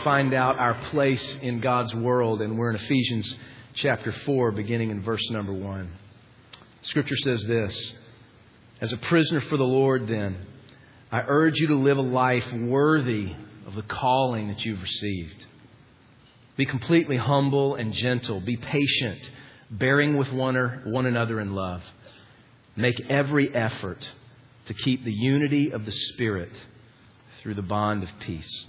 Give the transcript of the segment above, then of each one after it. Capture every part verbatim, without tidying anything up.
find out our place in God's world, and we're in Ephesians chapter four, beginning in verse number one. Scripture says this: "As a prisoner for the Lord, then, I urge you to live a life worthy of the calling that you've received. Be completely humble and gentle. Be patient, bearing with one, or, one another in love. Make every effort to keep the unity of the Spirit through the bond of peace."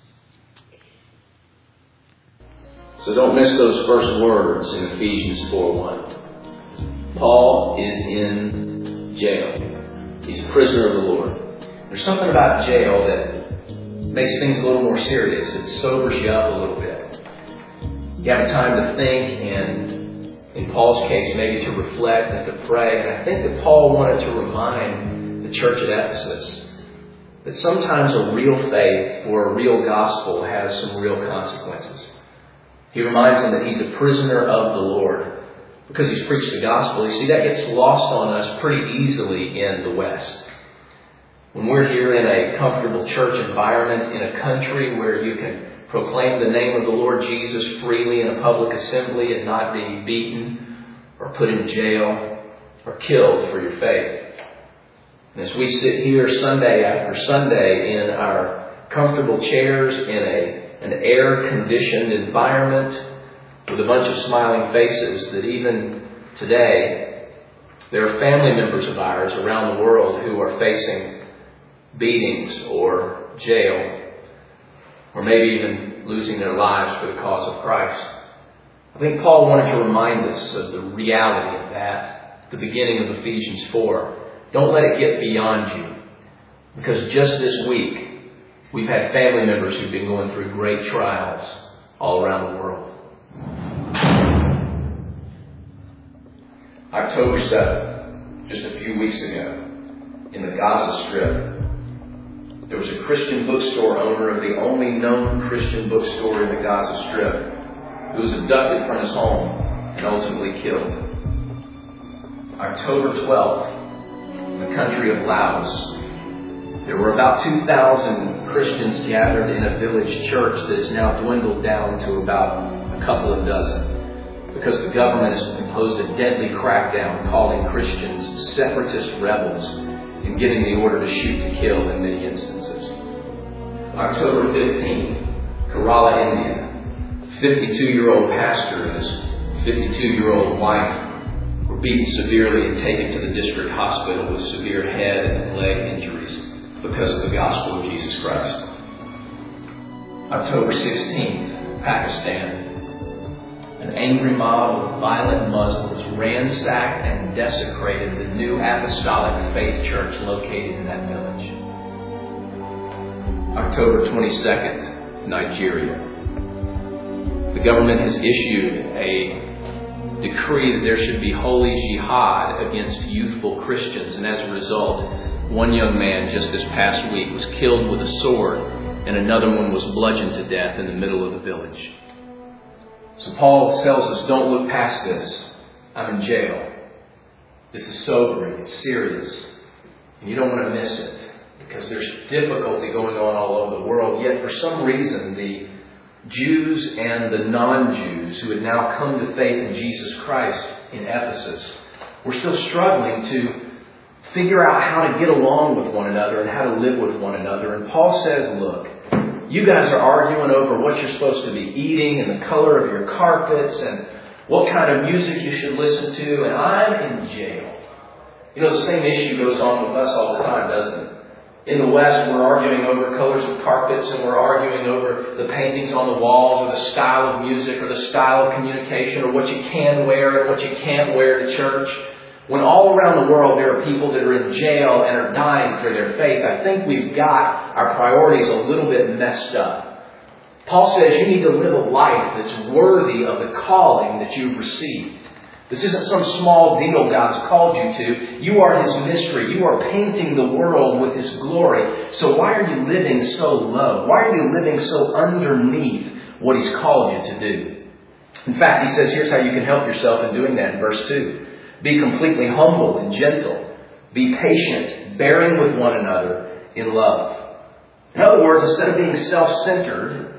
So don't miss those first words in Ephesians four one. Paul is in jail. He's a prisoner of the Lord. There's something about jail that makes things a little more serious. It sobers you up a little bit. You have time to think, and in Paul's case, maybe to reflect and to pray. And I think that Paul wanted to remind the church at Ephesus that sometimes a real faith or a real gospel has some real consequences. He reminds them that he's a prisoner of the Lord because he's preached the gospel. You see, that gets lost on us pretty easily in the West. When we're here in a comfortable church environment, in a country where you can proclaim the name of the Lord Jesus freely in a public assembly and not be beaten or put in jail or killed for your faith. And as we sit here Sunday after Sunday in our comfortable chairs in a an air-conditioned environment with a bunch of smiling faces, that even today there are family members of ours around the world who are facing beatings or jail, or maybe even losing their lives for the cause of Christ. I think Paul wanted to remind us of the reality of that at the beginning of Ephesians four. Don't let it get beyond you, because just this week we've had family members who've been going through great trials all around the world. October seventh, just a few weeks ago, in the Gaza Strip, there was a Christian bookstore owner of the only known Christian bookstore in the Gaza Strip who was abducted from his home and ultimately killed. October twelfth, in the country of Laos, there were about two thousand Christians gathered in a village church that has now dwindled down to about a couple of dozen because the government has imposed a deadly crackdown calling Christians separatist rebels and giving the order to shoot to kill in many instances. October fifteenth, Kerala, India, fifty-two-year-old pastor and his fifty-two-year-old wife were beaten severely and taken to the district hospital with severe head and leg injuries because of the gospel of Jesus Christ. October sixteenth, Pakistan. An angry mob of violent Muslims ransacked and desecrated the new apostolic faith church located in that village. October twenty-second, Nigeria. The government has issued a decree that there should be holy jihad against youthful Christians, and as a result, one young man just this past week was killed with a sword, and another one was bludgeoned to death in the middle of the village. So Paul tells us, don't look past this. I'm in jail. This is sobering. It's serious. And you don't want to miss it, because there's difficulty going on all over the world. Yet for some reason, the Jews and the non-Jews who had now come to faith in Jesus Christ in Ephesus were still struggling to figure out how to get along with one another and how to live with one another. And Paul says, look, you guys are arguing over what you're supposed to be eating and the color of your carpets and what kind of music you should listen to, and I'm in jail. You know, the same issue goes on with us all the time, doesn't it? In the West, we're arguing over colors of carpets, and we're arguing over the paintings on the walls, or the style of music, or the style of communication, or what you can wear and what you can't wear to church. When all around the world there are people that are in jail and are dying for their faith, I think we've got our priorities a little bit messed up. Paul says you need to live a life that's worthy of the calling that you've received. This isn't some small deal God's called you to. You are His mystery. You are painting the world with His glory. So why are you living so low? Why are you living so underneath what He's called you to do? In fact, he says, here's how you can help yourself in doing that in verse two. Be completely humble and gentle. Be patient, bearing with one another in love. In other words, instead of being self-centered,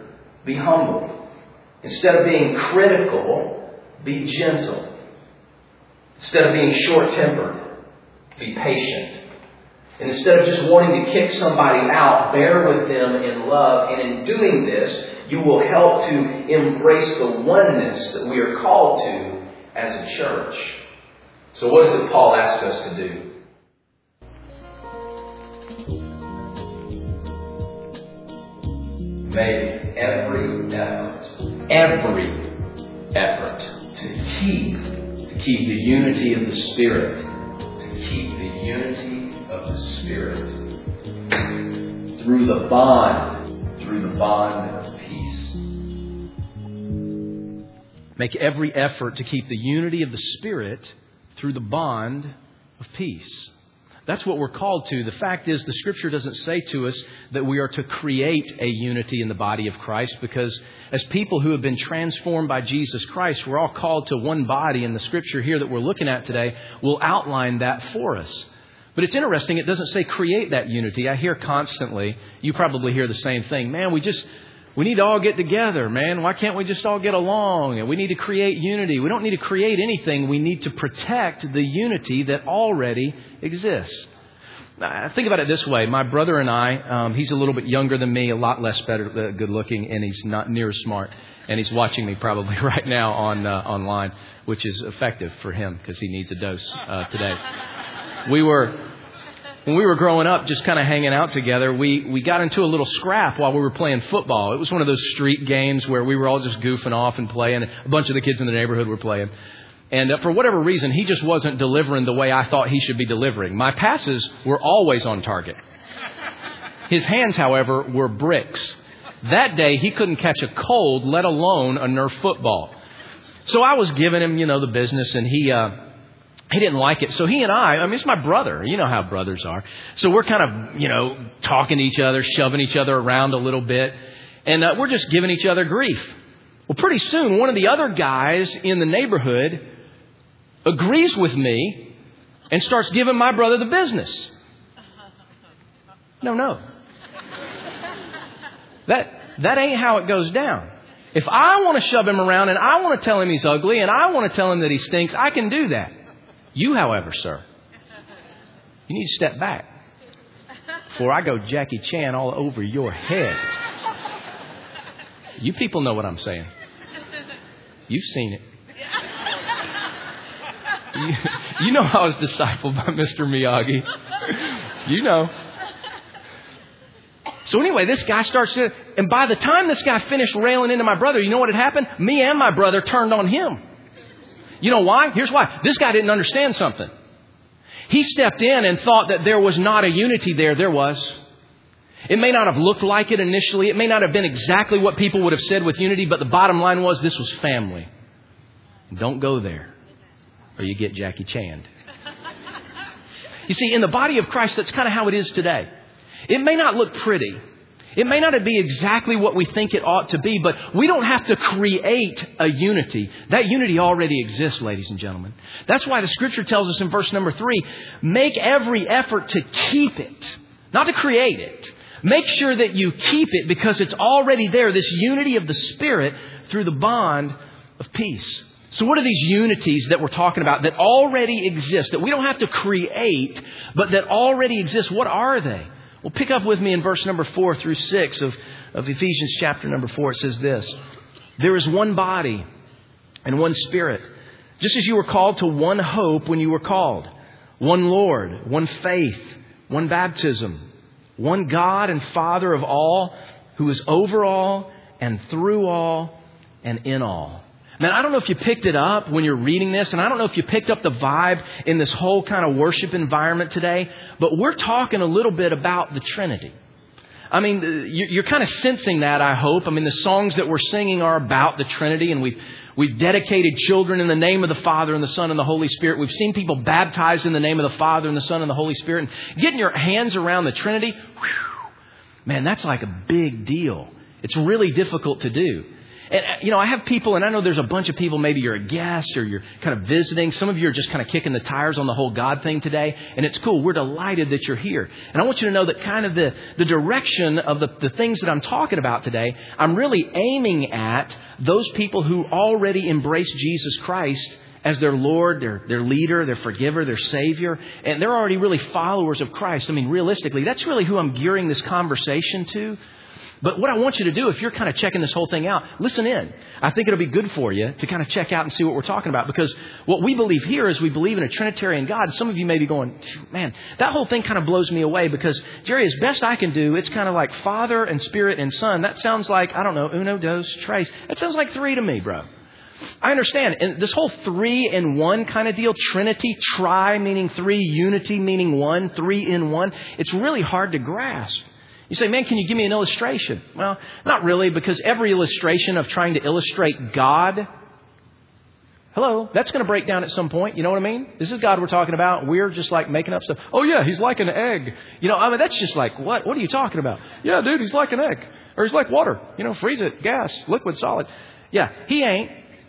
be humble. Instead of being critical, be gentle. Instead of being short-tempered, be patient. And instead of just wanting to kick somebody out, bear with them in love. And in doing this, you will help to embrace the oneness that we are called to as a church. So what is it Paul asks us to do? Make every effort, every effort to keep, to keep the unity of the Spirit, to keep the unity of the Spirit through the bond, through the bond of peace. Make every effort to keep the unity of the Spirit through the bond of peace. That's what we're called to. The fact is, the Scripture doesn't say to us that we are to create a unity in the body of Christ, because as people who have been transformed by Jesus Christ, we're all called to one body, and the Scripture here that we're looking at today will outline that for us. But it's interesting, it doesn't say create that unity. I hear constantly, you probably hear the same thing. Man, we just, we need to all get together, man. Why can't we just all get along? And we need to create unity. We don't need to create anything. We need to protect the unity that already exists. Now, think about it this way. My brother and I, um, he's a little bit younger than me, a lot less better, uh, good looking, and he's not near as smart. And he's watching me probably right now on uh, online, which is effective for him because he needs a dose uh, today. We were... When we were growing up, just kind of hanging out together, we, we got into a little scrap while we were playing football. It was one of those street games where we were all just goofing off and playing. A bunch of the kids in the neighborhood were playing. And uh, for whatever reason, he just wasn't delivering the way I thought he should be delivering. My passes were always on target. His hands, however, were bricks. That day, he couldn't catch a cold, let alone a Nerf football. So I was giving him, you know, the business, and he... Uh, He didn't like it. So he and I, I mean, it's my brother. You know how brothers are. So we're kind of, you know, talking to each other, shoving each other around a little bit. And uh, we're just giving each other grief. Well, pretty soon, one of the other guys in the neighborhood agrees with me and starts giving my brother the business. No, no. That, that ain't how it goes down. If I want to shove him around and I want to tell him he's ugly and I want to tell him that he stinks, I can do that. You, however, sir, you need to step back before I go Jackie Chan all over your head. You people know what I'm saying. You've seen it. You, you know I was discipled by Mister Miyagi. You know. So anyway, this guy starts to, and by the time this guy finished railing into my brother, you know what had happened? Me and my brother turned on him. You know why? Here's why. This guy didn't understand something. He stepped in and thought that there was not a unity there. There was. It may not have looked like it initially. It may not have been exactly what people would have said with unity, but the bottom line was this was family. Don't go there or you get Jackie Chan'd. You see, in the body of Christ, that's kind of how it is today. It may not look pretty. It may not be exactly what we think it ought to be, but we don't have to create a unity. That unity already exists, ladies and gentlemen. That's why the Scripture tells us in verse number three, make every effort to keep it, not to create it. Make sure that you keep it because it's already there, this unity of the Spirit through the bond of peace. So what are these unities that we're talking about that already exist, that we don't have to create, but that already exist? What are they? Well, pick up with me in verse number four through six of, of Ephesians chapter number four. It says this, there is one body and one Spirit, just as you were called to one hope when you were called, one Lord, one faith, one baptism, one God and Father of all, who is over all and through all and in all. Man, I don't know if you picked it up when you're reading this, and I don't know if you picked up the vibe in this whole kind of worship environment today, but we're talking a little bit about the Trinity. I mean, you're kind of sensing that, I hope. I mean, the songs that we're singing are about the Trinity, and we've, we've dedicated children in the name of the Father and the Son and the Holy Spirit. We've seen people baptized in the name of the Father and the Son and the Holy Spirit. And getting your hands around the Trinity, whew, man, that's like a big deal. It's really difficult to do. And, you know, I have people, and I know there's a bunch of people, maybe you're a guest or you're kind of visiting. Some of you are just kind of kicking the tires on the whole God thing today. And it's cool. We're delighted that you're here. And I want you to know that kind of the, the direction of the, the things that I'm talking about today, I'm really aiming at those people who already embrace Jesus Christ as their Lord, their, their leader, their forgiver, their Savior. And they're already really followers of Christ. I mean, realistically, that's really who I'm gearing this conversation to. But what I want you to do, if you're kind of checking this whole thing out, listen in. I think it'll be good for you to kind of check out and see what we're talking about. Because what we believe here is we believe in a Trinitarian God. Some of you may be going, man, that whole thing kind of blows me away. Because, Jerry, as best I can do, it's kind of like Father and Spirit and Son. That sounds like, I don't know, uno, dos, tres. That sounds like three to me, bro. I understand. And this whole three in one kind of deal, Trinity, tri meaning three, unity meaning one, three in one, it's really hard to grasp. You say, man, can you give me an illustration? Well, not really, because every illustration of trying to illustrate God, hello, that's going to break down at some point. You know what I mean? This is God we're talking about. We're just like making up stuff. Oh, yeah, he's like an egg. You know, I mean, that's just like, what? What are you talking about? Yeah, dude, he's like an egg. Or he's like water. You know, freeze it, gas, liquid, solid. Yeah, he ain't.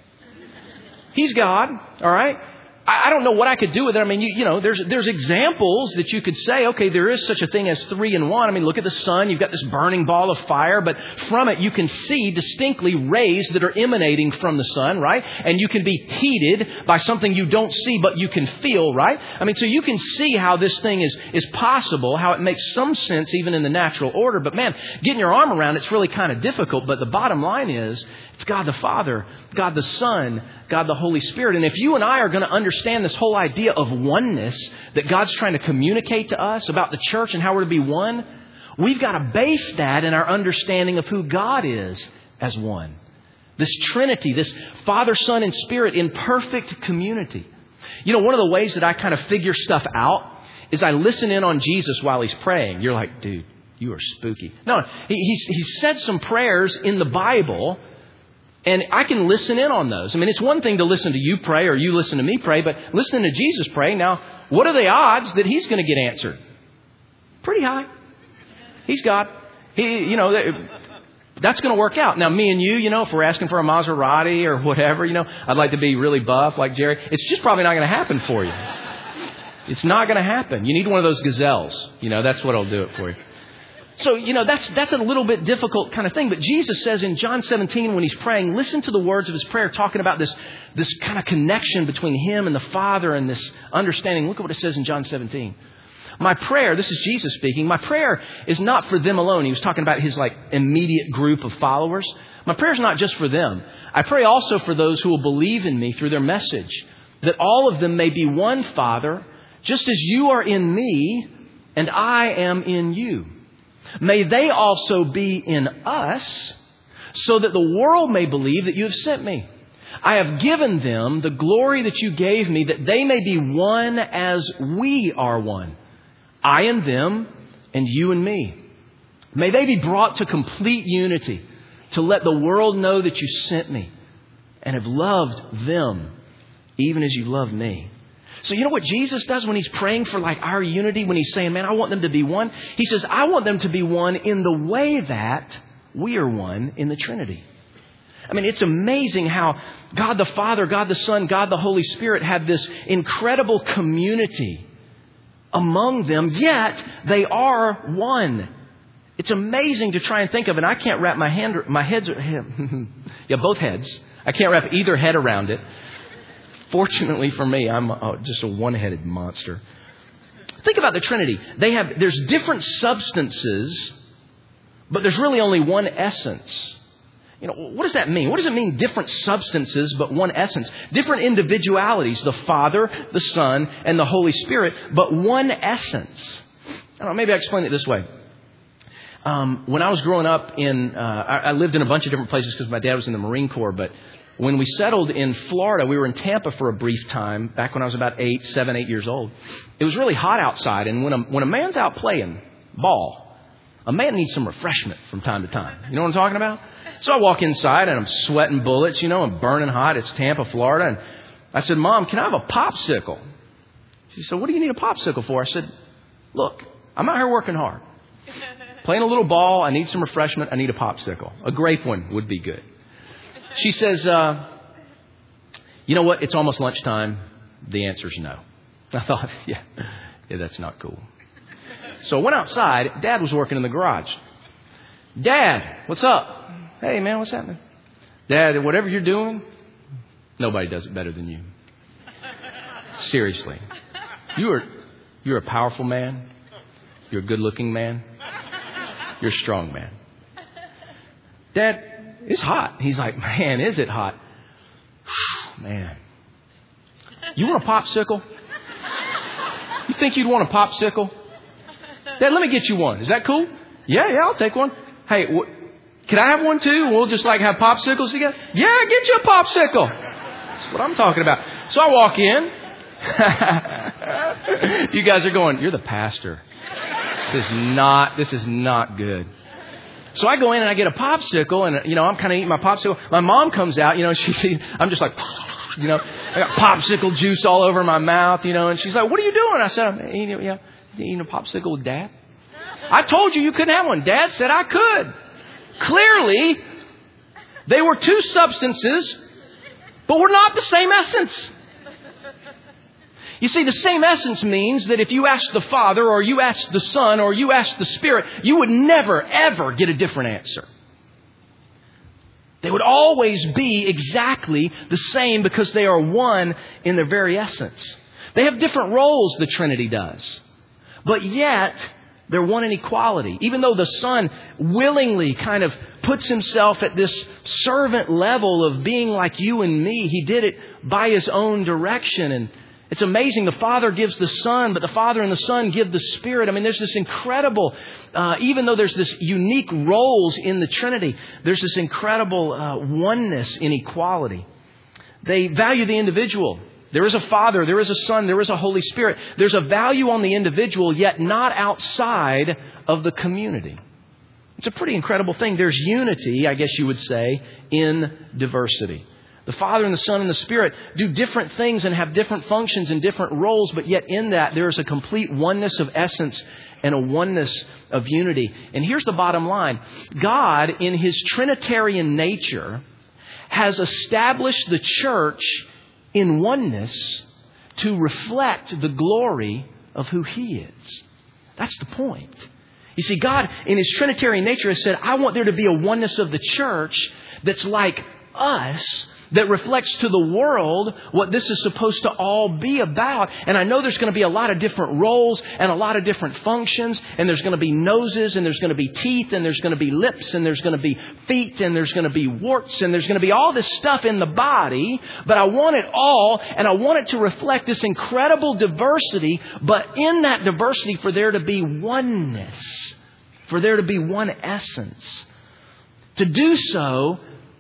He's God, all right? I don't know what I could do with it. I mean, you, you know, there's there's examples that you could say, okay, there is such a thing as three in one. I mean, look at the sun. You've got this burning ball of fire, but from it you can see distinctly rays that are emanating from the sun, right? And you can be heated by something you don't see, but you can feel, right? I mean, so you can see how this thing is, is possible, how it makes some sense even in the natural order. But man, getting your arm around it's really kind of difficult. But the bottom line is, it's God the Father, God the Son, God the Holy Spirit. And if you and I are going to understand this whole idea of oneness that God's trying to communicate to us about the church and how we're to be one, we've got to base that in our understanding of who God is as one. This Trinity, this Father, Son, and Spirit in perfect community. You know, one of the ways that I kind of figure stuff out is I listen in on Jesus while he's praying. You're like, dude, you are spooky. No, he, he's, he said some prayers in the Bible. And I can listen in on those. I mean, it's one thing to listen to you pray or you listen to me pray, but listening to Jesus pray, now, what are the odds that he's going to get answered? Pretty high. He's God. He, you know, that's going to work out. Now, me and you, you know, if we're asking for a Maserati or whatever, you know, I'd like to be really buff like Jerry. It's just probably not going to happen for you. It's not going to happen. You need one of those gazelles. You know, that's what'll do it for you. So, you know, that's that's a little bit difficult kind of thing. But Jesus says in John seventeen, when he's praying, listen to the words of his prayer, talking about this, this kind of connection between him and the Father and this understanding. Look at what it says in John seventeen. My prayer, this is Jesus speaking, my prayer is not for them alone. He was talking about his like immediate group of followers. My prayer is not just for them. I pray also for those who will believe in me through their message, that all of them may be one, Father, just as you are in me and I am in you. May they also be in us, so that the world may believe that you have sent me. I have given them the glory that you gave me, that they may be one as we are one. I and them, and you and me. May they be brought to complete unity, to let the world know that you sent me and have loved them, even as you loved me. So you know what Jesus does when he's praying for like our unity, when he's saying, man, I want them to be one. He says, I want them to be one in the way that we are one in the Trinity. I mean, it's amazing how God the Father, God the Son, God the Holy Spirit have this incredible community among them, yet they are one. It's amazing to try and think of, and I can't wrap my hand, my heads, yeah, both heads. I can't wrap either head around it. Fortunately for me, I'm uh, just a one-headed monster. Think about the Trinity. They have, there's different substances, but there's really only one essence. You know, what does that mean? What does it mean, different substances, but one essence? Different individualities, the Father, the Son, and the Holy Spirit, but one essence. I don't know, maybe I explain it this way. Um, when I was growing up in, uh, I, I lived in a bunch of different places because my dad was in the Marine Corps, but when we settled in Florida, we were in Tampa for a brief time back when I was about eight, seven, eight years old. It was really hot outside. And when a, when a man's out playing ball, a man needs some refreshment from time to time. You know what I'm talking about? So I walk inside and I'm sweating bullets, you know, I'm burning hot. It's Tampa, Florida. And I said, Mom, can I have a popsicle? She said, what do you need a popsicle for? I said, look, I'm out here working hard. Playing a little ball. I need some refreshment. I need a popsicle. A grape one would be good. She says, uh, you know what? It's almost lunchtime. The answer's no. I thought, yeah, yeah, that's not cool. So I went outside. Dad was working in the garage. Dad, what's up? Hey, man, what's happening? Dad, whatever you're doing, nobody does it better than you. Seriously. You are, you're a powerful man. You're a good-looking man. You're a strong man. Dad, it's hot. He's like, man, is it hot? Man. You want a popsicle? You think you'd want a popsicle? Dad, let me get you one. Is that cool? Yeah, yeah, I'll take one. Hey, wh- can I have one too? We'll just like have popsicles together? Yeah, get you a popsicle. That's what I'm talking about. So I walk in. You guys are going, you're the pastor. This is not, this is not good. So I go in and I get a popsicle and, you know, I'm kind of eating my popsicle. My mom comes out, you know, she, I'm just like, you know, I got popsicle juice all over my mouth, you know, and she's like, what are you doing? I said, I'm eating, yeah, eating a popsicle with Dad. I told you you couldn't have one. Dad said I could. Clearly, they were two substances, but were not the same essence. You see, the same essence means that if you ask the Father or you ask the Son or you ask the Spirit, you would never, ever get a different answer. They would always be exactly the same because they are one in their very essence. They have different roles, the Trinity does. But yet, they're one in equality. Even though the Son willingly kind of puts himself at this servant level of being like you and me, he did it by his own direction. And it's amazing. The Father gives the Son, but the Father and the Son give the Spirit. I mean, there's this incredible, uh, even though there's this unique roles in the Trinity, there's this incredible uh, oneness in equality. They value the individual. There is a Father, there is a Son, there is a Holy Spirit. There's a value on the individual, yet not outside of the community. It's a pretty incredible thing. There's unity, I guess you would say, in diversity. The Father and the Son and the Spirit do different things and have different functions and different roles, but yet in that there is a complete oneness of essence and a oneness of unity. And here's the bottom line. God, in His Trinitarian nature, has established the church in oneness to reflect the glory of who He is. That's the point. You see, God, in His Trinitarian nature, has said, I want there to be a oneness of the church that's like us, that reflects to the world what this is supposed to all be about. And I know there's going to be a lot of different roles and a lot of different functions. And there's going to be noses and there's going to be teeth and there's going to be lips and there's going to be feet and there's going to be warts and there's going to be all this stuff in the body. But I want it all, and I want it to reflect this incredible diversity. But in that diversity, for there to be oneness, for there to be one essence. To do so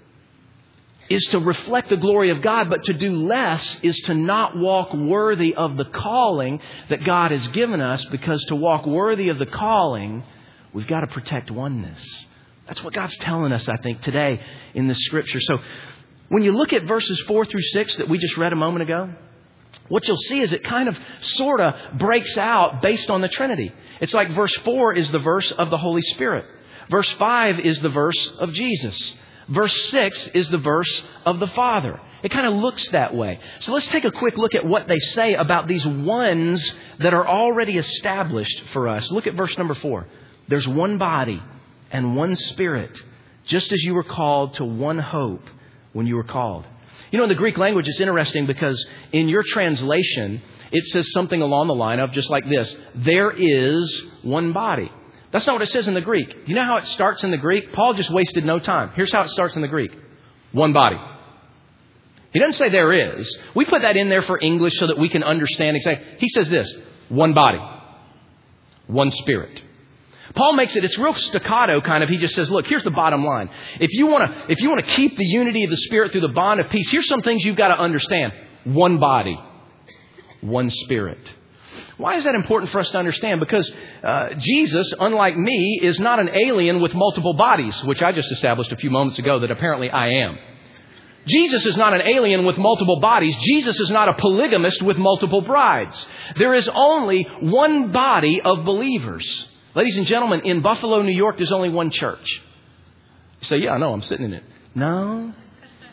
is to reflect the glory of God, but to do less is to not walk worthy of the calling that God has given us, because to walk worthy of the calling, we've got to protect oneness. That's what God's telling us, I think, today in this Scripture. So when you look at verses four through six that we just read a moment ago, what you'll see is it kind of sort of breaks out based on the Trinity. It's like verse four is the verse of the Holy Spirit. Verse five is the verse of Jesus. Verse six is the verse of the Father. It kind of looks that way. So let's take a quick look at what they say about these ones that are already established for us. Look at verse number four. There's one body and one Spirit, just as you were called to one hope when you were called. You know, in the Greek language, it's interesting because in your translation, it says something along the line of just like this. There is one body. That's not what it says in the Greek. You know how it starts in the Greek? Paul just wasted no time. Here's how it starts in the Greek. One body. He doesn't say there is. We put that in there for English so that we can understand exactly. He says this. One body. One Spirit. Paul makes it, it's real staccato kind of. He just says, look, here's the bottom line. If you want to, if you want to keep the unity of the Spirit through the bond of peace, here's some things you've got to understand. One body. One Spirit. Why is that important for us to understand? Because uh, Jesus, unlike me, is not an alien with multiple bodies, which I just established a few moments ago that apparently I am. Jesus is not an alien with multiple bodies. Jesus is not a polygamist with multiple brides. There is only one body of believers. Ladies and gentlemen, in Buffalo, New York, there's only one church. You say, yeah, I know, I'm sitting in it. No,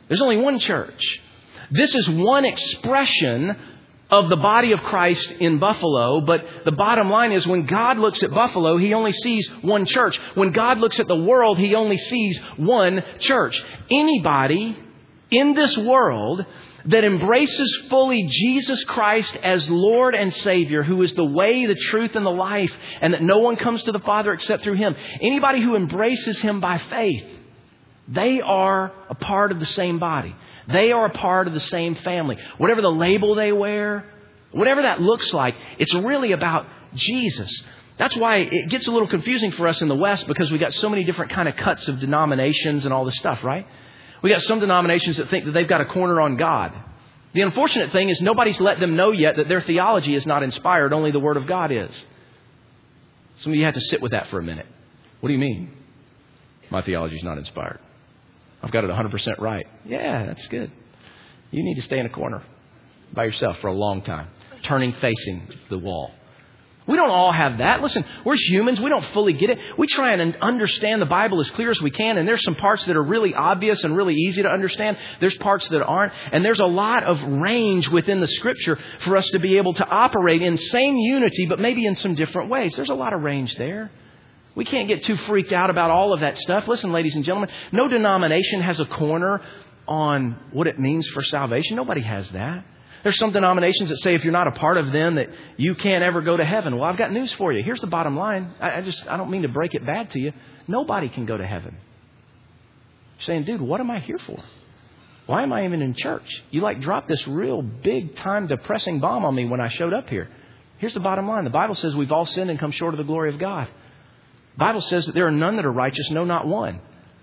There's only one church. This is one expression of the body of Christ in Buffalo, but the bottom line is when God looks at Buffalo, He only sees one church. When God looks at the world, He only sees one church. Anybody in this world that embraces fully Jesus Christ as Lord and Savior, who is the way, the truth, and the life, and that no one comes to the Father except through Him, anybody who embraces Him by faith, they are a part of the same body. They are a part of the same family. Whatever the label they wear, whatever that looks like, it's really about Jesus. That's why it gets a little confusing for us in the West, because we got so many different kind of cuts of denominations and all this stuff, right? We got some denominations that think that they've got a corner on God. The unfortunate thing is nobody's let them know yet that their theology is not inspired. Only the Word of God is. Some of you have to sit with that for a minute. What do you mean? My theology is not inspired. I've got it one hundred percent right. Yeah, that's good. You need to stay in a corner by yourself for a long time, turning facing the wall. We don't all have that. Listen, we're humans. We don't fully get it. We try and understand the Bible as clear as we can. And there's some parts that are really obvious and really easy to understand. There's parts that aren't. And there's a lot of range within the Scripture for us to be able to operate in same unity, but maybe in some different ways. There's a lot of range there. We can't get too freaked out about all of that stuff. Listen, ladies and gentlemen, no denomination has a corner on what it means for salvation. Nobody has that. There's some denominations that say if you're not a part of them that you can't ever go to heaven. Well, I've got news for you. Here's the bottom line. I, I just I don't mean to break it bad to you. Nobody can go to heaven. You're saying, dude, what am I here for? Why am I even in church? You like dropped this real big time depressing bomb on me when I showed up here. Here's the bottom line. The Bible says we've all sinned and come short of the glory of God. The Bible says that there are none that are righteous, no, not one.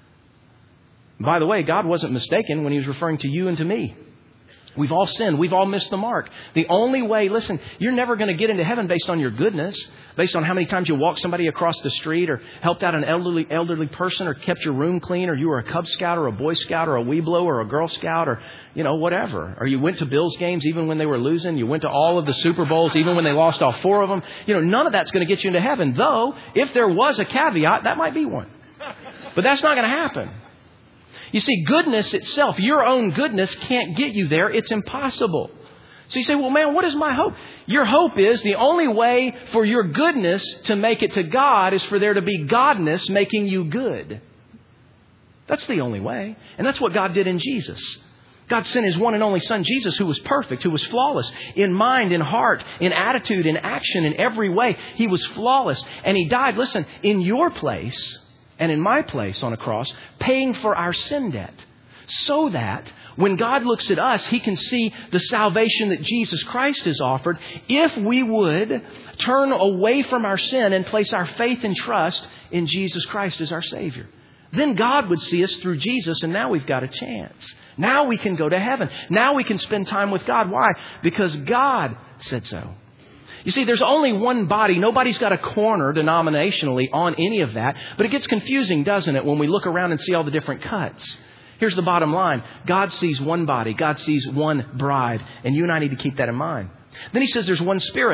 By the way, God wasn't mistaken when He was referring to you and to me. We've all sinned. We've all missed the mark. The only way, listen, you're never going to get into heaven based on your goodness, based on how many times you walked somebody across the street or helped out an elderly elderly person or kept your room clean, or you were a Cub Scout or a Boy Scout or a Weeblo or a Girl Scout, or, you know, whatever. Or you went to Bills games even when they were losing. You went to all of the Super Bowls even when they lost all four of them. You know, none of that's going to get you into heaven. Though, if there was a caveat, that might be one. But that's not going to happen. You see, goodness itself, your own goodness can't get you there. It's impossible. So you say, well, man, what is my hope? Your hope is the only way for your goodness to make it to God is for there to be Godness making you good. That's the only way. And that's what God did in Jesus. God sent His one and only Son, Jesus, who was perfect, who was flawless in mind, in heart, in attitude, in action, in every way. He was flawless. And He died, listen, in your place and in my place on a cross, paying for our sin debt, so that when God looks at us, He can see the salvation that Jesus Christ has offered if we would turn away from our sin and place our faith and trust in Jesus Christ as our Savior. Then God would see us through Jesus, and now we've got a chance. Now we can go to heaven. Now we can spend time with God. Why? Because God said so. You see, there's only one body. Nobody's got a corner denominationally on any of that. But it gets confusing, doesn't it, when we look around and see all the different cuts. Here's the bottom line. God sees one body. God sees one bride. And you and I need to keep that in mind. Then He says there's one Spirit.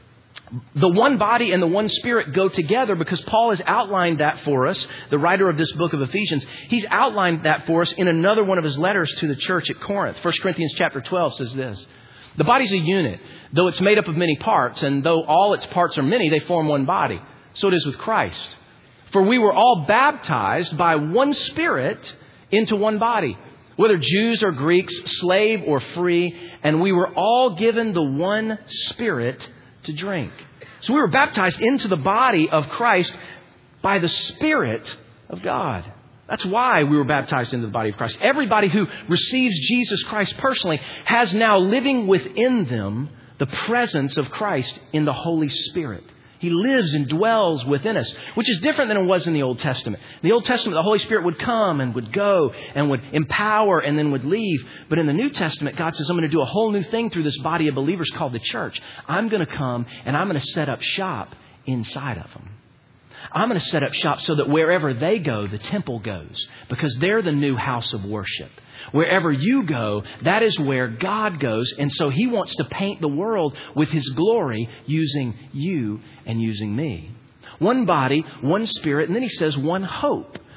The one body and the one Spirit go together because Paul has outlined that for us. The writer of this book of Ephesians, he's outlined that for us in another one of his letters to the church at Corinth. First Corinthians chapter twelve says this. The body's a unit, though it's made up of many parts, and though all its parts are many, they form one body. So it is with Christ. For we were all baptized by one Spirit into one body, whether Jews or Greeks, slave or free, and we were all given the one Spirit to drink. So we were baptized into the body of Christ by the Spirit of God. That's why we were baptized into the body of Christ. Everybody who receives Jesus Christ personally has now living within them the presence of Christ in the Holy Spirit. He lives and dwells within us, which is different than it was in the Old Testament. In the Old Testament, the Holy Spirit would come and would go and would empower and then would leave. But in the New Testament, God says, I'm going to do a whole new thing through this body of believers called the church. I'm going to come and I'm going to set up shop inside of them. I'm going to set up shop so that wherever they go, the temple goes, because they're the new house of worship. Wherever you go, that is where God goes. And so He wants to paint the world with His glory using you and using me. One body, one Spirit, and then He says one hope.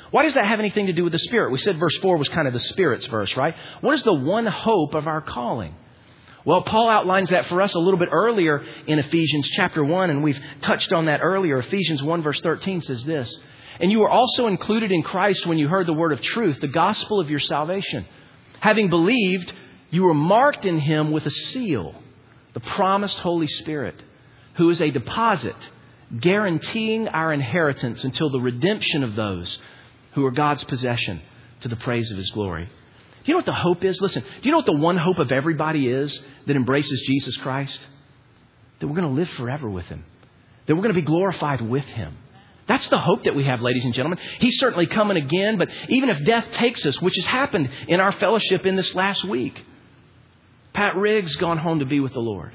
Why does that have anything to do with the Spirit? We said verse four was kind of the Spirit's verse, right? What is the one hope of our calling? Well, Paul outlines that for us a little bit earlier in Ephesians chapter one, and we've touched on that earlier. Ephesians one verse thirteen says this, "And you were also included in Christ when you heard the word of truth, the gospel of your salvation. Having believed, you were marked in Him with a seal, the promised Holy Spirit, who is a deposit guaranteeing our inheritance until the redemption of those who are God's possession to the praise of His glory." Do you know what the hope is? Listen, do you know what the one hope of everybody is that embraces Jesus Christ? That we're going to live forever with Him. That we're going to be glorified with Him. That's the hope that we have, ladies and gentlemen. He's certainly coming again, but even if death takes us, which has happened in our fellowship in this last week, Pat Riggs gone home to be with the Lord.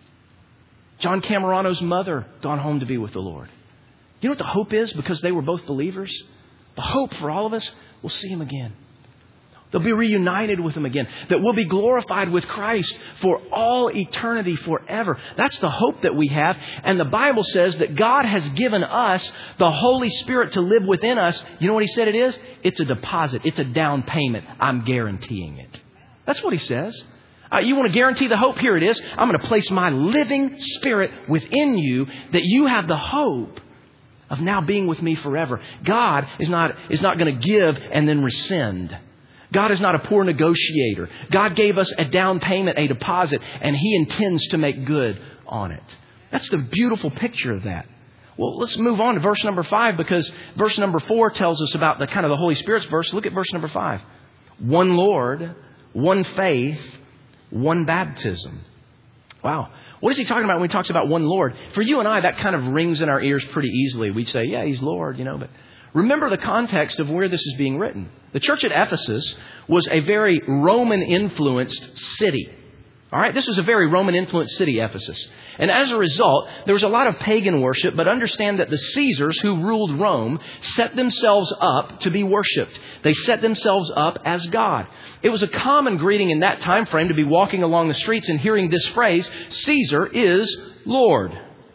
John Camerano's mother gone home to be with the Lord. Do you know what the hope is? Because they were both believers. The hope for all of us, we'll see Him again. They'll be reunited with Him again. That we'll be glorified with Christ for all eternity forever. That's the hope that we have. And the Bible says that God has given us the Holy Spirit to live within us. You know what He said it is? It's a deposit. It's a down payment. I'm guaranteeing it. That's what He says. Uh, you want to guarantee the hope? Here it is. I'm going to place my living Spirit within you that you have the hope of now being with me forever. God is not, is not going to give and then rescind. God is not a poor negotiator. God gave us a down payment, a deposit, and He intends to make good on it. That's the beautiful picture of that. Well, let's move on to verse number five, because verse number four tells us about the kind of the Holy Spirit's verse. Look at verse number five. One Lord, one faith, one baptism. Wow. What is he talking about when he talks about one Lord? For you and I, that kind of rings in our ears pretty easily. We'd say, yeah, He's Lord, you know, but remember the context of where this is being written. The church at Ephesus was a very Roman-influenced city. All right, this was a very Roman-influenced city, Ephesus. And as a result, there was a lot of pagan worship, but understand that the Caesars who ruled Rome set themselves up to be worshipped. They set themselves up as God. It was a common greeting in that time frame to be walking along the streets and hearing this phrase, "Caesar is Lord."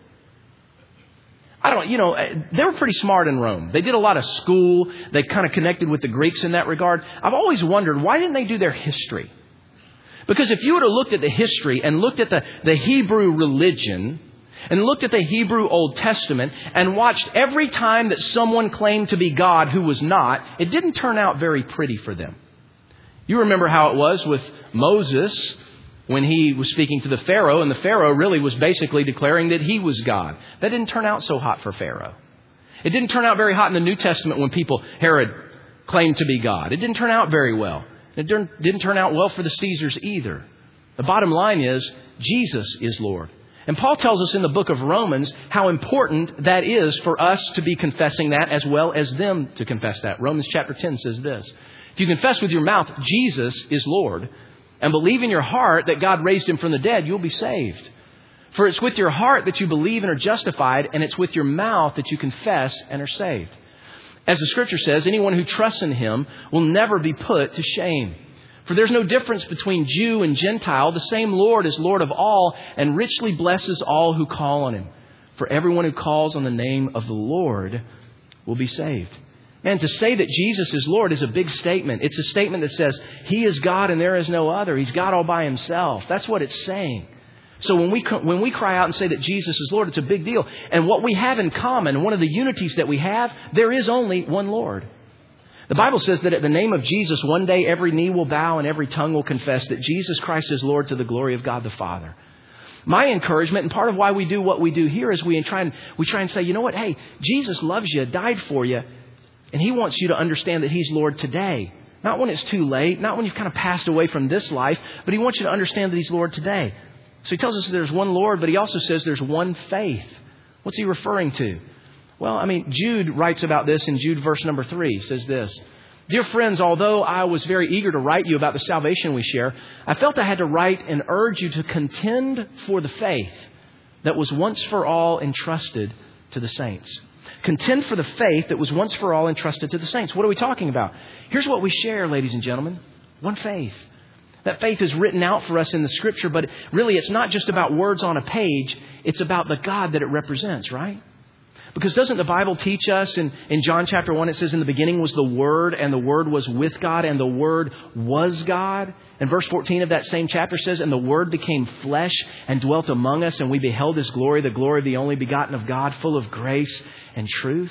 I don't, you know, they were pretty smart in Rome. They did a lot of school. They kind of connected with the Greeks in that regard. I've always wondered, why didn't they do their history? Because if you would have looked at the history and looked at the, the Hebrew religion and looked at the Hebrew Old Testament and watched every time that someone claimed to be God who was not, it didn't turn out very pretty for them. You remember how it was with Moses when he was speaking to the Pharaoh, and the Pharaoh really was basically declaring that he was God. That didn't turn out so hot for Pharaoh. It didn't turn out very hot in the New Testament when people, Herod, claimed to be God. It didn't turn out very well. It didn't turn out well for the Caesars either. The bottom line is, Jesus is Lord. And Paul tells us in the book of Romans how important that is for us to be confessing that as well as them to confess that. Romans chapter ten says this: if you confess with your mouth Jesus is Lord and believe in your heart that God raised Him from the dead, you'll be saved. For it's with your heart that you believe and are justified, and it's with your mouth that you confess and are saved. As the Scripture says, anyone who trusts in Him will never be put to shame. For there's no difference between Jew and Gentile. The same Lord is Lord of all and richly blesses all who call on Him. For everyone who calls on the name of the Lord will be saved. Man, to say that Jesus is Lord is a big statement. It's a statement that says He is God and there is no other. He's God all by Himself. That's what it's saying. So when we when we cry out and say that Jesus is Lord, it's a big deal. And what we have in common, one of the unities that we have, there is only one Lord. The Bible says that at the name of Jesus, one day every knee will bow and every tongue will confess that Jesus Christ is Lord to the glory of God the Father. My encouragement, and part of why we do what we do here, is we try and we try and say, you know what? Hey, Jesus loves you, died for you, and He wants you to understand that He's Lord today. Not when it's too late, not when you've kind of passed away from this life, but He wants you to understand that He's Lord today. So He tells us there's one Lord, but He also says there's one faith. What's He referring to? Well, I mean, Jude writes about this in Jude verse number three. He says this: "Dear friends, although I was very eager to write you about the salvation we share, I felt I had to write and urge you to contend for the faith that was once for all entrusted to the saints." Contend for the faith that was once for all entrusted to the saints. What are we talking about? Here's what we share, ladies and gentlemen. One faith. That faith is written out for us in the Scripture, but really it's not just about words on a page. It's about the God that it represents, right? Because doesn't the Bible teach us in, in John chapter one, it says, in the beginning was the Word, and the Word was with God, and the Word was God. And verse fourteen of that same chapter says, and the Word became flesh and dwelt among us, and we beheld His glory, the glory of the only begotten of God, full of grace and truth.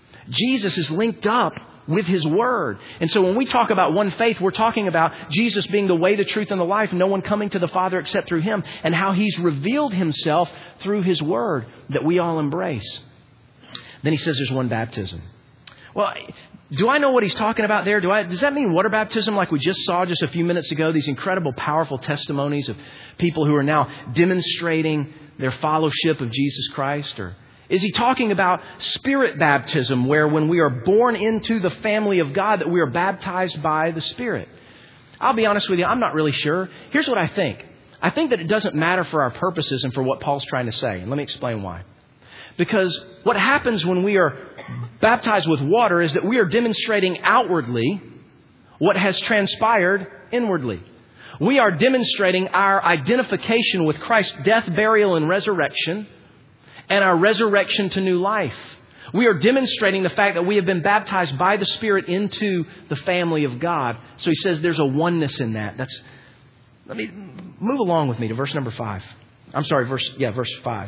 Jesus is linked up with His Word. And so when we talk about one faith, we're talking about Jesus being the way, the truth, and the life, no one coming to the Father except through Him, and how He's revealed Himself through His Word that we all embrace. Then he says there's one baptism. Well, do I know what he's talking about there? Do I, does that mean water baptism like we just saw just a few minutes ago? These incredible, powerful testimonies of people who are now demonstrating their fellowship of Jesus Christ? Or is he talking about Spirit baptism, where when we are born into the family of God, that we are baptized by the Spirit? I'll be honest with you, I'm not really sure. Here's what I think. I think that it doesn't matter for our purposes and for what Paul's trying to say. And let me explain why. Because what happens when we are baptized with water is that we are demonstrating outwardly what has transpired inwardly. We are demonstrating our identification with Christ's death, burial, and resurrection, and our resurrection to new life. We are demonstrating the fact that we have been baptized by the Spirit into the family of God. So he says there's a oneness in that. That's. Let me move along with me to verse number five. I'm sorry, verse yeah, verse five.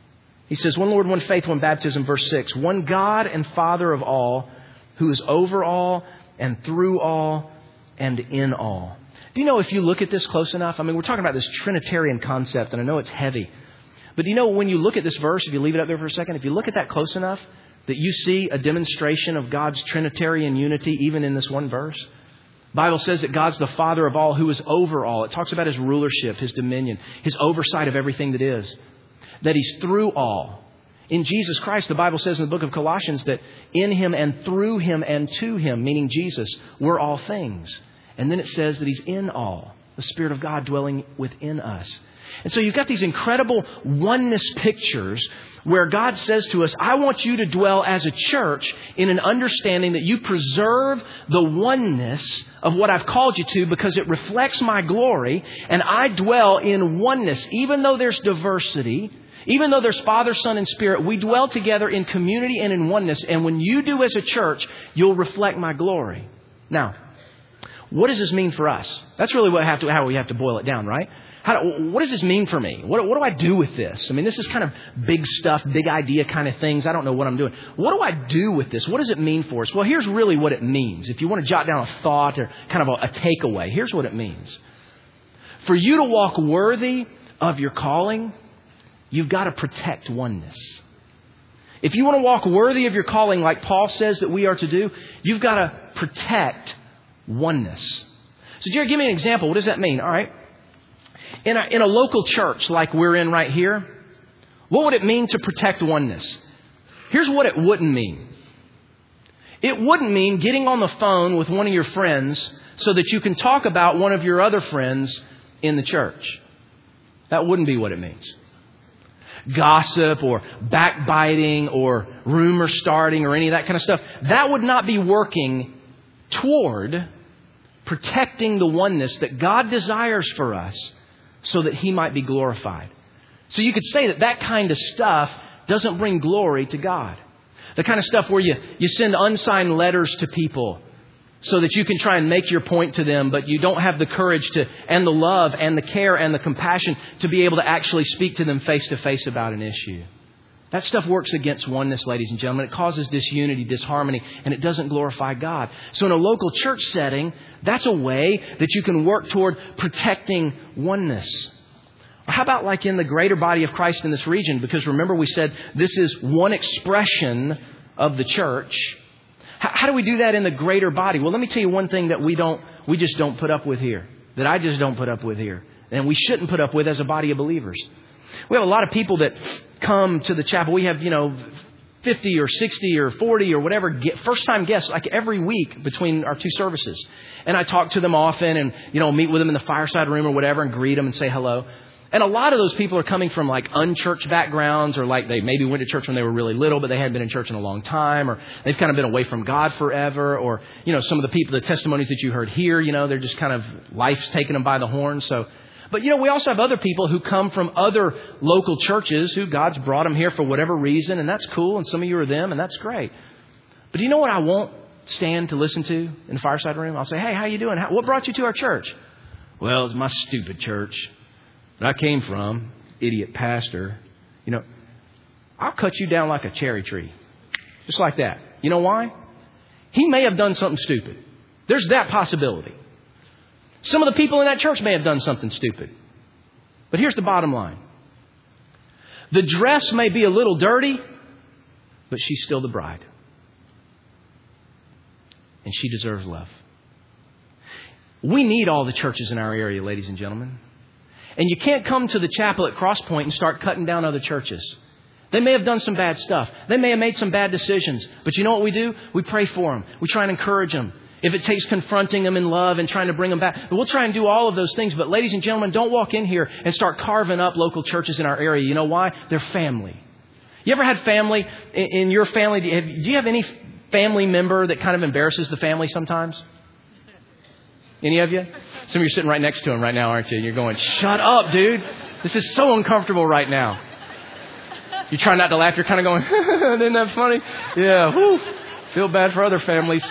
He says, one Lord, one faith, one baptism, verse six. One God and Father of all, who is over all and through all and in all. Do you know, if you look at this close enough, I mean, we're talking about this Trinitarian concept, and I know it's heavy. But do you know, when you look at this verse, if you leave it up there for a second, if you look at that close enough, that you see a demonstration of God's Trinitarian unity even in this one verse? The Bible says that God's the Father of all, who is over all. It talks about His rulership, His dominion, His oversight of everything that is. That He's through all. In Jesus Christ, the Bible says in the book of Colossians that in Him and through Him and to Him, meaning Jesus, we're all things. And then it says that He's in all, the Spirit of God dwelling within us. And so you've got these incredible oneness pictures where God says to us, I want you to dwell as a church in an understanding that you preserve the oneness of what I've called you to, because it reflects my glory, and I dwell in oneness. Even though there's diversity, even though there's Father, Son, and Spirit, we dwell together in community and in oneness. And when you do as a church, you'll reflect my glory. Now, what does this mean for us? That's really what have to, how we have to boil it down, right? How do, what does this mean for me? What, what do I do with this? I mean, this is kind of big stuff, big idea kind of things. I don't know what I'm doing. What do I do with this? What does it mean for us? Well, here's really what it means. If you want to jot down a thought or kind of a, a takeaway, here's what it means. For you to walk worthy of your calling, you've got to protect oneness. If you want to walk worthy of your calling, like Paul says that we are to do, you've got to protect oneness. So, Jerry, give me an example. What does that mean? All right. In a, in a local church like we're in right here, what would it mean to protect oneness? Here's what it wouldn't mean. It wouldn't mean getting on the phone with one of your friends so that you can talk about one of your other friends in the church. That wouldn't be what it means. Gossip or backbiting or rumor starting or any of that kind of stuff, that would not be working toward protecting the oneness that God desires for us so that He might be glorified. So you could say that that kind of stuff doesn't bring glory to God. The kind of stuff where you, you send unsigned letters to people so that you can try and make your point to them, but you don't have the courage to, and the love and the care and the compassion to be able to actually speak to them face to face about an issue. That stuff works against oneness, ladies and gentlemen. It causes disunity, disharmony, and it doesn't glorify God. So in a local church setting, that's a way that you can work toward protecting oneness. Or how about like in the greater body of Christ in this region? Because remember, we said this is one expression of the church. How, how do we do that in the greater body? Well, let me tell you one thing that we don't, we just don't put up with here. That I just don't put up with here. And we shouldn't put up with as a body of believers. We have a lot of people that come to the chapel. We have, you know, fifty or sixty or forty or whatever first-time guests like every week between our two services. And I talk to them often and, you know, meet with them in the fireside room or whatever and greet them and say hello. And a lot of those people are coming from like unchurched backgrounds, or like they maybe went to church when they were really little, but they hadn't been in church in a long time, or they've kind of been away from God forever. Or, you know, some of the people, the testimonies that you heard here, you know, they're just kind of life's taking them by the horns. So, But, you know, we also have other people who come from other local churches who God's brought them here for whatever reason. And that's cool. And some of you are them. And that's great. But do you know what I won't stand to listen to in the fireside room? I'll say, hey, how you doing? How, what brought you to our church? Well, it's my stupid church that I came from. Idiot pastor. You know, I'll cut you down like a cherry tree. Just like that. You know why? He may have done something stupid. There's that possibility. Some of the people in that church may have done something stupid. But here's the bottom line. The dress may be a little dirty, but she's still the bride. And she deserves love. We need all the churches in our area, ladies and gentlemen. And you can't come to the chapel at Cross Point and start cutting down other churches. They may have done some bad stuff. They may have made some bad decisions. But you know what we do? We pray for them. We try and encourage them. If it takes confronting them in love and trying to bring them back, we'll try and do all of those things. But ladies and gentlemen, don't walk in here and start carving up local churches in our area. You know why? They're family. You ever had family in your family? Do you have any family member that kind of embarrasses the family sometimes? Any of you? Some of you are sitting right next to him right now, aren't you? You're going, shut up, dude. This is so uncomfortable right now. You try not to laugh. You're kind of going, isn't that funny? Yeah. Whew. Feel bad for other families.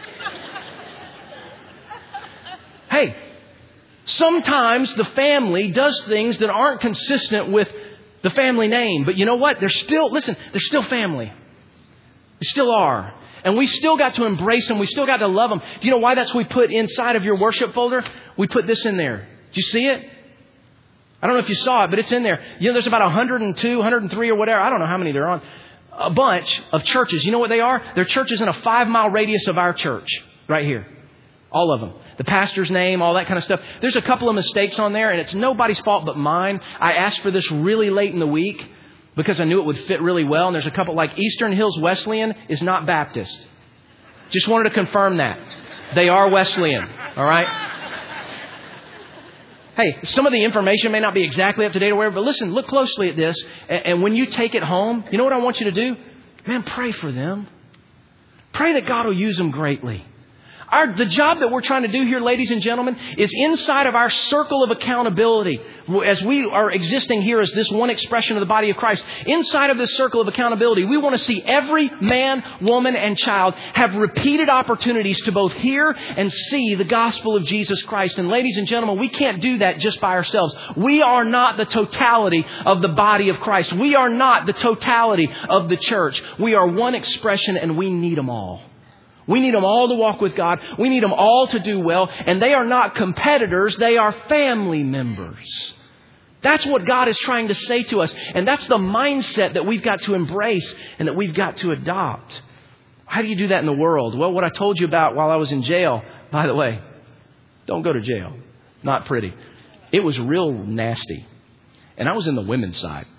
Hey, sometimes the family does things that aren't consistent with the family name. But you know what? They're still, listen, they're still family. They still are. And we still got to embrace them. We still got to love them. Do you know why that's what we put inside of your worship folder? We put this in there. Did you see it? I don't know if you saw it, but it's in there. You know, there's about one hundred two, one hundred three or whatever. I don't know how many there are on. A bunch of churches. You know what they are? They're churches in a five mile radius of our church. Right here. All of them. The pastor's name, all that kind of stuff. There's a couple of mistakes on there, and it's nobody's fault but mine. I asked for this really late in the week because I knew it would fit really well. And there's a couple like Eastern Hills Wesleyan is not Baptist. Just wanted to confirm that. They are Wesleyan. All right. Hey, some of the information may not be exactly up to date or whatever, but listen, look closely at this. And when you take it home, you know what I want you to do? Man, pray for them. Pray that God will use them greatly. Our, the job that we're trying to do here, ladies and gentlemen, is inside of our circle of accountability. As we are existing here as this one expression of the body of Christ, inside of this circle of accountability, we want to see every man, woman, and child have repeated opportunities to both hear and see the gospel of Jesus Christ. And ladies and gentlemen, we can't do that just by ourselves. We are not the totality of the body of Christ. We are not the totality of the church. We are one expression, and we need them all. We need them all to walk with God. We need them all to do well. And they are not competitors. They are family members. That's what God is trying to say to us. And that's the mindset that we've got to embrace and that we've got to adopt. How do you do that in the world? Well, what I told you about while I was in jail, by the way, don't go to jail. Not pretty. It was real nasty. And I was in the women's side.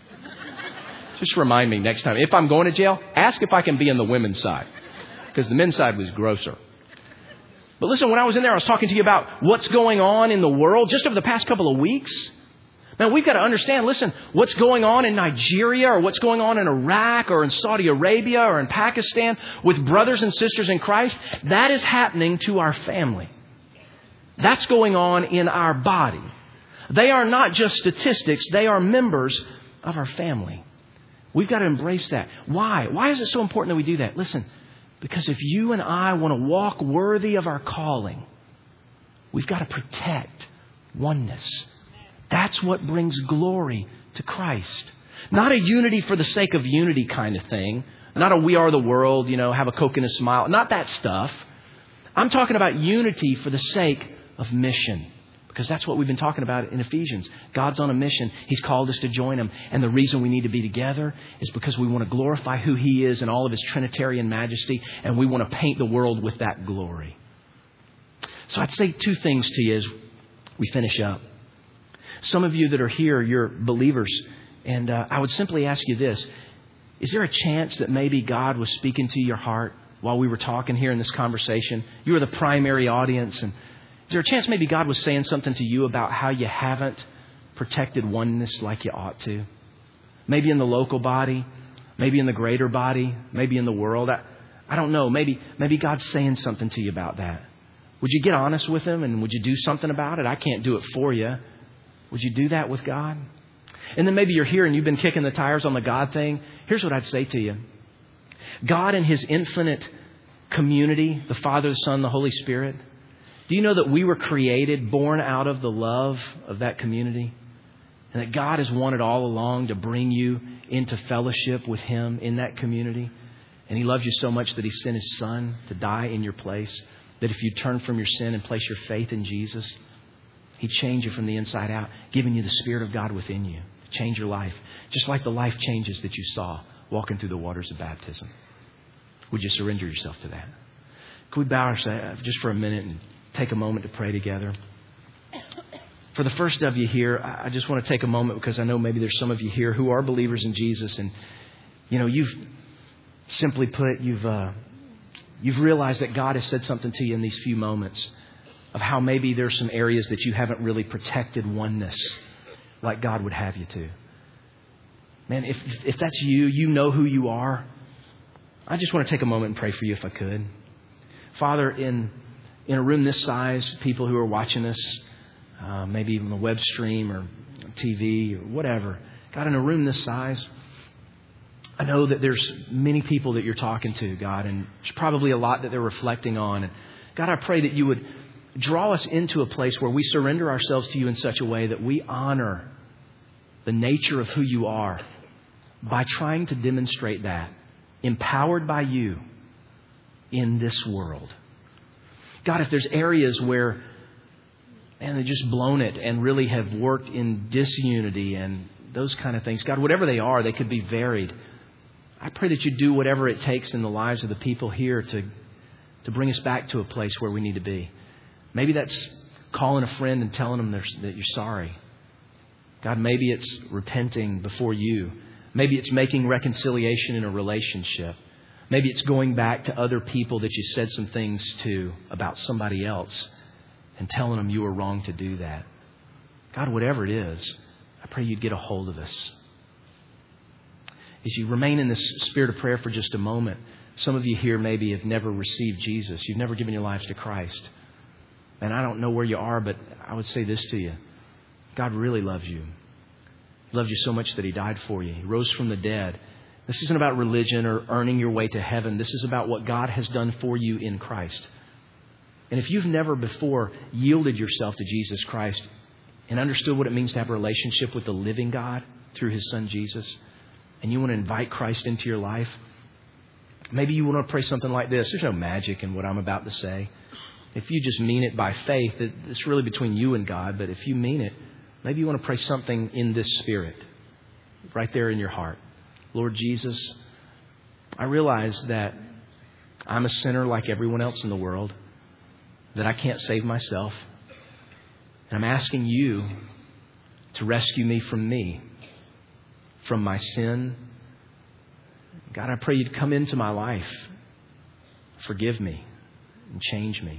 Just remind me next time. If I'm going to jail, ask if I can be in the women's side. Because the men's side was grosser. But listen, when I was in there, I was talking to you about what's going on in the world just over the past couple of weeks. Now, we've got to understand, listen, what's going on in Nigeria or what's going on in Iraq or in Saudi Arabia or in Pakistan with brothers and sisters in Christ, that is happening to our family. That's going on in our body. They are not just statistics. They are members of our family. We've got to embrace that. Why? Why is it so important that we do that? Listen. Because if you and I want to walk worthy of our calling, we've got to protect oneness. That's what brings glory to Christ. Not a unity for the sake of unity kind of thing. Not a we are the world, you know, have a Coke and a smile. Not that stuff. I'm talking about unity for the sake of mission. Because that's what we've been talking about in Ephesians. God's on a mission. He's called us to join Him. And the reason we need to be together is because we want to glorify who He is in all of His Trinitarian majesty. And we want to paint the world with that glory. So I'd say two things to you as we finish up. Some of you that are here, you're believers. And uh, I would simply ask you this. Is there a chance that maybe God was speaking to your heart while we were talking here in this conversation? You were the primary audience, and is there a chance maybe God was saying something to you about how you haven't protected oneness like you ought to? Maybe in the local body, maybe in the greater body, maybe in the world. I, I don't know. Maybe, maybe God's saying something to you about that. Would you get honest with Him and would you do something about it? I can't do it for you. Would you do that with God? And then maybe you're here and you've been kicking the tires on the God thing. Here's what I'd say to you. God and His infinite community, the Father, the Son, the Holy Spirit. Do you know that we were created, born out of the love of that community? And that God has wanted all along to bring you into fellowship with Him in that community. And He loves you so much that He sent His Son to die in your place. That if you turn from your sin and place your faith in Jesus, He'd change you from the inside out, giving you the Spirit of God within you to change your life. Just like the life changes that you saw walking through the waters of baptism. Would you surrender yourself to that? Could we bow ourselves just for a minute and take a moment to pray together? For the first of you here, I just want to take a moment because I know maybe there's some of you here who are believers in Jesus. And, you know, you've simply put, you've uh, you've realized that God has said something to you in these few moments of how maybe there's some areas that you haven't really protected oneness like God would have you to. Man, if if that's you, you know who you are. I just want to take a moment and pray for you if I could. Father, in in a room this size, people who are watching us, uh, maybe even a web stream or T V or whatever. God, in a room this size, I know that there's many people that you're talking to, God, and there's probably a lot that they're reflecting on. And God, I pray that you would draw us into a place where we surrender ourselves to you in such a way that we honor the nature of who you are by trying to demonstrate that, empowered by you in this world. God, if there's areas where, man, they've just blown it and really have worked in disunity and those kind of things, God, whatever they are, they could be varied. I pray that you do whatever it takes in the lives of the people here to, to bring us back to a place where we need to be. Maybe that's calling a friend and telling them that you're sorry. God, maybe it's repenting before you. Maybe it's making reconciliation in a relationship. Maybe it's going back to other people that you said some things to about somebody else and telling them you were wrong to do that. God, whatever it is, I pray you'd get a hold of us. As you remain in this spirit of prayer for just a moment, some of you here maybe have never received Jesus. You've never given your lives to Christ. And I don't know where you are, but I would say this to you. God really loves you. He loves you so much that He died for you. He rose from the dead. This isn't about religion or earning your way to heaven. This is about what God has done for you in Christ. And if you've never before yielded yourself to Jesus Christ and understood what it means to have a relationship with the living God through His Son Jesus, and you want to invite Christ into your life, maybe you want to pray something like this. There's no magic in what I'm about to say. If you just mean it by faith, it's really between you and God. But if you mean it, maybe you want to pray something in this spirit, right there in your heart. Lord Jesus, I realize that I'm a sinner like everyone else in the world, that I can't save myself. And I'm asking you to rescue me from me, from my sin. God, I pray you'd come into my life, forgive me, and change me.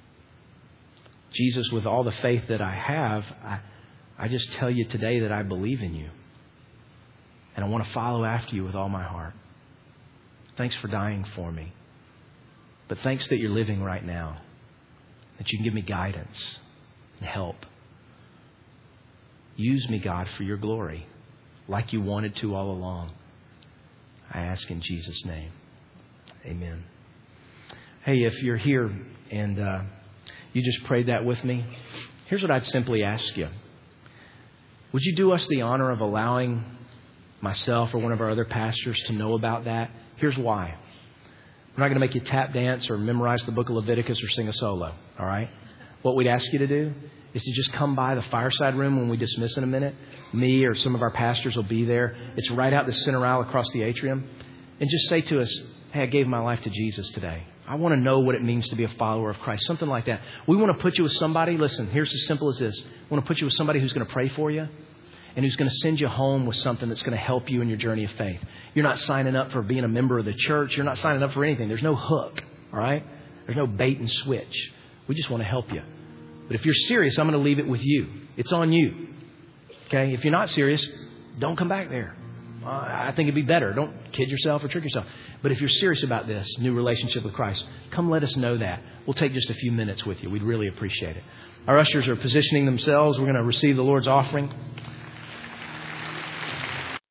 Jesus, with all the faith that I have, I, I just tell you today that I believe in you. And I want to follow after you with all my heart. Thanks for dying for me. But thanks that you're living right now. That you can give me guidance and help. Use me, God, for your glory, like you wanted to all along. I ask in Jesus' name. Amen. Hey, if you're here and uh, you just prayed that with me, here's what I'd simply ask you. Would you do us the honor of allowing myself or one of our other pastors to know about that? Here's why. We're not going to make you tap dance or memorize the book of Leviticus or sing a solo. All right? What we'd ask you to do is to just come by the fireside room when we dismiss in a minute. Me or some of our pastors will be there. It's right out the center aisle across the atrium. And just say to us, hey, I gave my life to Jesus today. I want to know what it means to be a follower of Christ. Something like that. We want to put you with somebody. Listen, here's as simple as this. We want to put you with somebody who's going to pray for you and who's going to send you home with something that's going to help you in your journey of faith. You're not signing up for being a member of the church. You're not signing up for anything. There's no hook. All right? There's no bait and switch. We just want to help you. But if you're serious, I'm going to leave it with you. It's on you. Okay? If you're not serious, don't come back there. uh, I think it'd be better. Don't kid yourself or trick yourself. But if you're serious about this new relationship with Christ, come let us know that. We'll take just a few minutes with you. We'd really appreciate it. Our ushers are positioning themselves. We're going to receive the Lord's offering.